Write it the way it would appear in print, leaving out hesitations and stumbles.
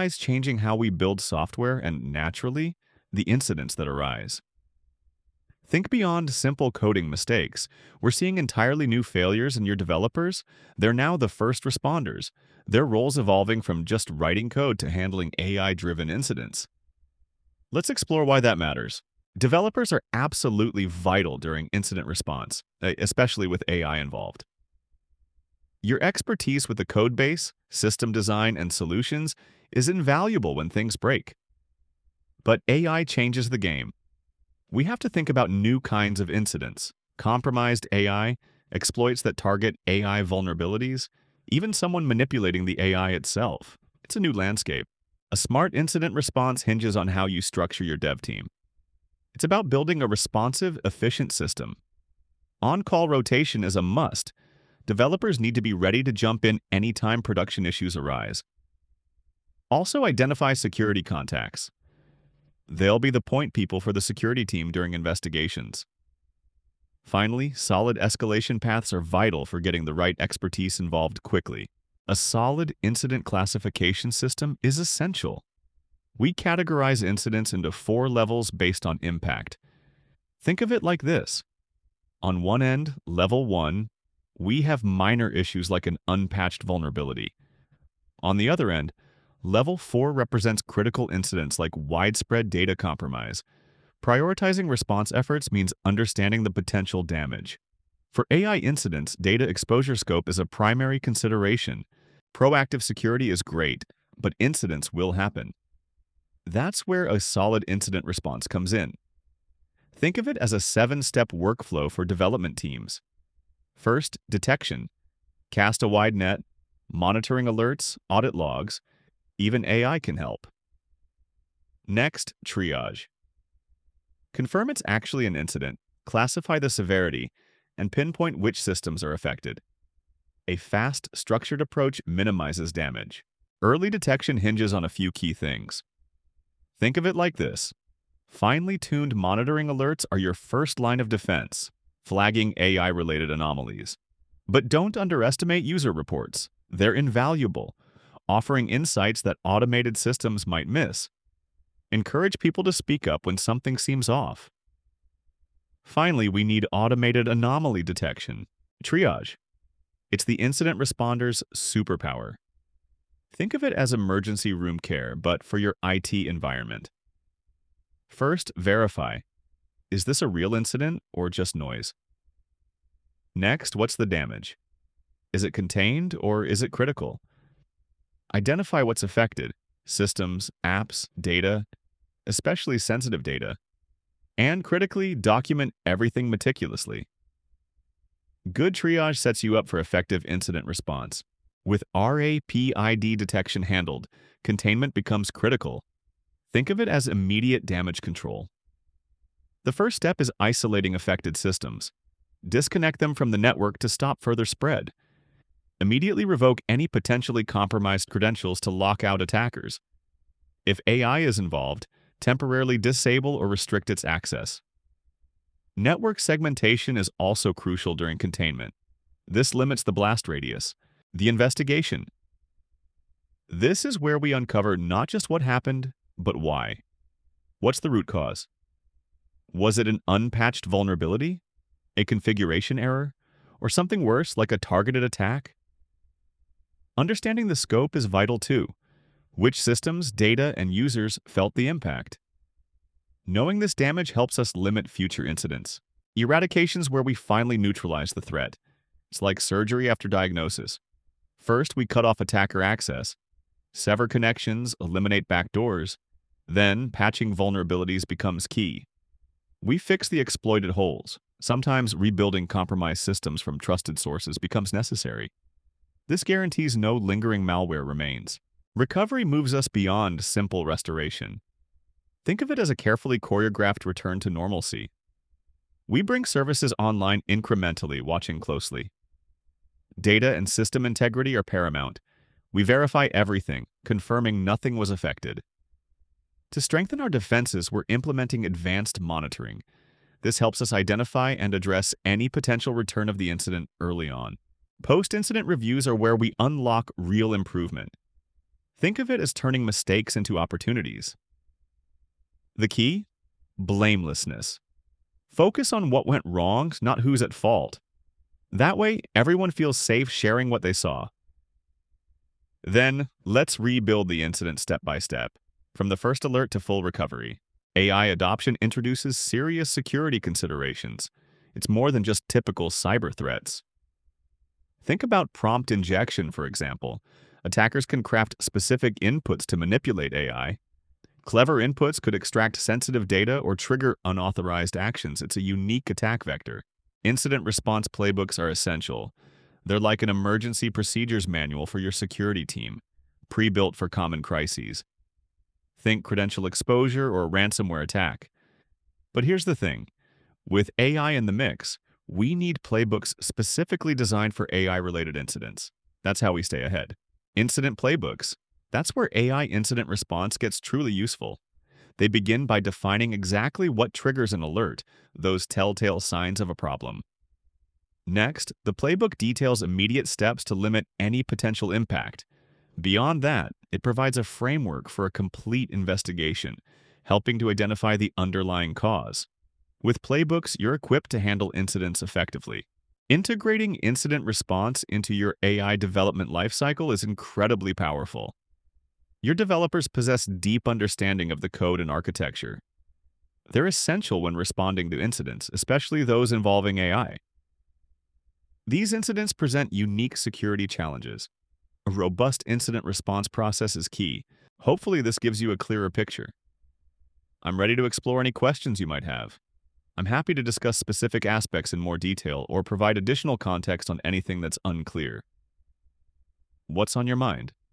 is changing how we build software and, naturally, the incidents that arise. Think beyond simple coding mistakes. We're seeing entirely new failures in your developers. They're now the first responders, their roles evolving from just writing code to handling AI-driven incidents. Let's explore why that matters. Developers are absolutely vital during incident response, especially with AI involved. Your expertise with the code base, system design, and solutions is invaluable when things break. But AI changes the game. We have to think about new kinds of incidents: compromised AI, exploits that target AI vulnerabilities, even someone manipulating the AI itself. It's a new landscape. A smart incident response hinges on how you structure your dev team. It's about building a responsive, efficient system. On-call rotation is a must. Developers need to be ready to jump in anytime production issues arise. Also, identify security contacts. They'll be the point people for the security team during investigations. Finally, solid escalation paths are vital for getting the right expertise involved quickly. A solid incident classification system is essential. We categorize incidents into 4 levels based on impact. Think of it like this. On one end, level 1, we have minor issues like an unpatched vulnerability. On the other end, level 4 represents critical incidents like widespread data compromise. Prioritizing response efforts means understanding the potential damage. For AI incidents, data exposure scope is a primary consideration. Proactive security is great, but incidents will happen. That's where a solid incident response comes in. Think of it as a 7-step workflow for development teams. First, detection. Cast a wide net, monitoring alerts, audit logs. Even AI can help. Next, triage. Confirm it's actually an incident, classify the severity, and pinpoint which systems are affected. A fast, structured approach minimizes damage. Early detection hinges on a few key things. Think of it like this. Finely tuned monitoring alerts are your first line of defense, flagging AI-related anomalies. But don't underestimate user reports. They're invaluable, offering insights that automated systems might miss. Encourage people to speak up when something seems off. Finally, we need automated anomaly detection, triage. It's the incident responder's superpower. Think of it as emergency room care, but for your IT environment. First, verify. Is this a real incident or just noise? Next, what's the damage? Is it contained or is it critical? Identify what's affected: systems, apps, data, especially sensitive data. And critically, document everything meticulously. Good triage sets you up for effective incident response. With RAPID detection handled, containment becomes critical. Think of it as immediate damage control. The first step is isolating affected systems. Disconnect them from the network to stop further spread. Immediately revoke any potentially compromised credentials to lock out attackers. If AI is involved, temporarily disable or restrict its access. Network segmentation is also crucial during containment. This limits the blast radius. The investigation. This is where we uncover not just what happened, but why. What's the root cause? Was it an unpatched vulnerability? A configuration error? Or something worse, like a targeted attack? Understanding the scope is vital too. Which systems, data, and users felt the impact? Knowing this damage helps us limit future incidents. Eradication's where we finally neutralize the threat. It's like surgery after diagnosis. First, we cut off attacker access, sever connections, eliminate backdoors. Then, patching vulnerabilities becomes key. We fix the exploited holes. Sometimes rebuilding compromised systems from trusted sources becomes necessary. This guarantees no lingering malware remains. Recovery moves us beyond simple restoration. Think of it as a carefully choreographed return to normalcy. We bring services online incrementally, watching closely. Data and system integrity are paramount. We verify everything, confirming nothing was affected. To strengthen our defenses, we're implementing advanced monitoring. This helps us identify and address any potential return of the incident early on. Post-incident reviews are where we unlock real improvement. Think of it as turning mistakes into opportunities. The key? Blamelessness. Focus on what went wrong, not who's at fault. That way, everyone feels safe sharing what they saw. Then, let's rebuild the incident step by step, from the first alert to full recovery. AI adoption introduces serious security considerations. It's more than just typical cyber threats. Think about prompt injection, for example. Attackers can craft specific inputs to manipulate AI. Clever inputs could extract sensitive data or trigger unauthorized actions. It's a unique attack vector. Incident response playbooks are essential. They're like an emergency procedures manual for your security team, pre-built for common crises. Think credential exposure or ransomware attack. But here's the thing. With AI in the mix, we need playbooks specifically designed for AI-related incidents. That's how we stay ahead. Incident playbooks. That's where AI incident response gets truly useful. They begin by defining exactly what triggers an alert, those telltale signs of a problem. Next, the playbook details immediate steps to limit any potential impact. Beyond that, it provides a framework for a complete investigation, helping to identify the underlying cause. With playbooks, you're equipped to handle incidents effectively. Integrating incident response into your AI development lifecycle is incredibly powerful. Your developers possess deep understanding of the code and architecture. They're essential when responding to incidents, especially those involving AI. These incidents present unique security challenges. A robust incident response process is key. Hopefully, this gives you a clearer picture. I'm ready to explore any questions you might have. I'm happy to discuss specific aspects in more detail or provide additional context on anything that's unclear. What's on your mind?